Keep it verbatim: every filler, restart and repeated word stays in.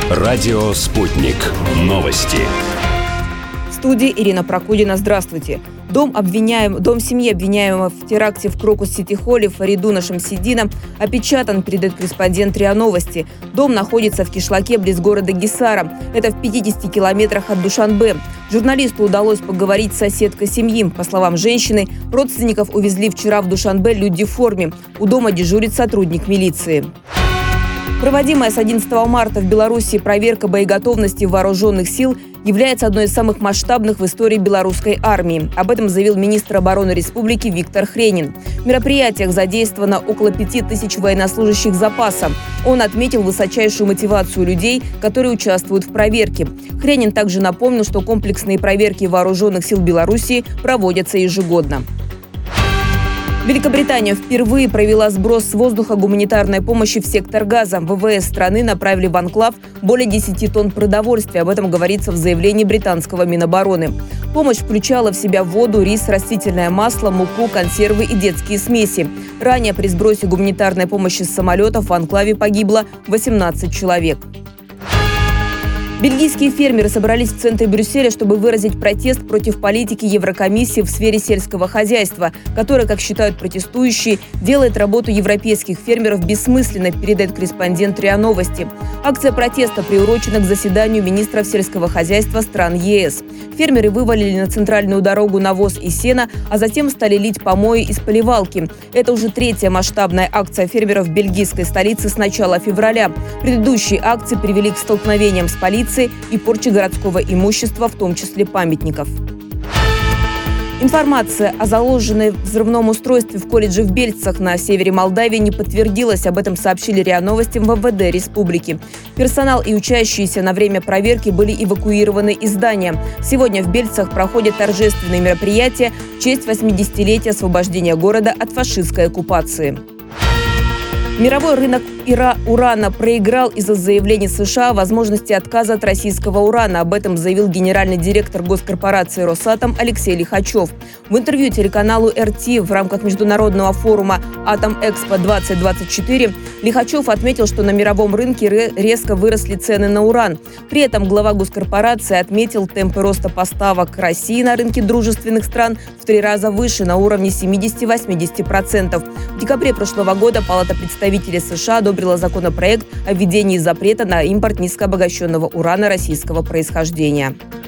Радио «Спутник». Новости. В студии Ирина Прокудина. Здравствуйте. Дом, обвиняем... Дом семьи обвиняемого в теракте в Крокус-Сити-Холле Фаридуна Шамсиддина опечатан, передает корреспондент РИА Новости. Дом находится в кишлаке близ города Гисара. Это в пятидесяти километрах от Душанбе. Журналисту удалось поговорить с соседкой семьи. По словам женщины, родственников увезли вчера в Душанбе люди в форме. У дома дежурит сотрудник милиции. Проводимая с одиннадцатого марта в Беларуси проверка боеготовности вооруженных сил является одной из самых масштабных в истории белорусской армии. Об этом заявил министр обороны республики Виктор Хренин. В мероприятиях задействовано около пяти тысяч военнослужащих запаса. Он отметил высочайшую мотивацию людей, которые участвуют в проверке. Хренин также напомнил, что комплексные проверки вооруженных сил Беларуси проводятся ежегодно. Великобритания впервые провела сброс с воздуха гуманитарной помощи в сектор Газа. ВВС страны направили в анклав более десяти тонн продовольствия. Об этом говорится в заявлении британского Минобороны. Помощь включала в себя воду, рис, растительное масло, муку, консервы и детские смеси. Ранее при сбросе гуманитарной помощи с самолетов в анклаве погибло восемнадцать человек. Бельгийские фермеры собрались в центре Брюсселя, чтобы выразить протест против политики Еврокомиссии в сфере сельского хозяйства, которая, как считают протестующие, делает работу европейских фермеров бессмысленной, передает корреспондент РИА Новости. Акция протеста приурочена к заседанию министров сельского хозяйства стран ЕС. Фермеры вывалили на центральную дорогу навоз и сено, а затем стали лить помои из поливалки. Это уже третья масштабная акция фермеров в бельгийской столице с начала февраля. Предыдущие акции привели к столкновениям с полицией и порче городского имущества, в том числе памятников. Информация о заложенной взрывном устройстве в колледже в Бельцах на севере Молдавии не подтвердилась. Об этом сообщили РИА Новости в МВД республики. Персонал и учащиеся на время проверки были эвакуированы из здания. Сегодня в Бельцах проходят торжественные мероприятия в честь восьмидесятилетия освобождения города от фашистской оккупации. Мировой рынок ира урана проиграл из-за заявлений США о возможности отказа от российского урана. Об этом заявил генеральный директор госкорпорации «Росатом» Алексей Лихачев. В интервью телеканалу эр ти в рамках международного форума «Атом-Экспо-двадцать двадцать четыре» Лихачев отметил, что на мировом рынке резко выросли цены на уран. При этом глава госкорпорации отметил, темпы роста поставок России на рынке дружественных стран в три раза выше, на уровне семидесяти-восьмидесяти процентов. В декабре прошлого года Палата представителей США одобрила законопроект о введении запрета на импорт низкообогащенного урана российского происхождения.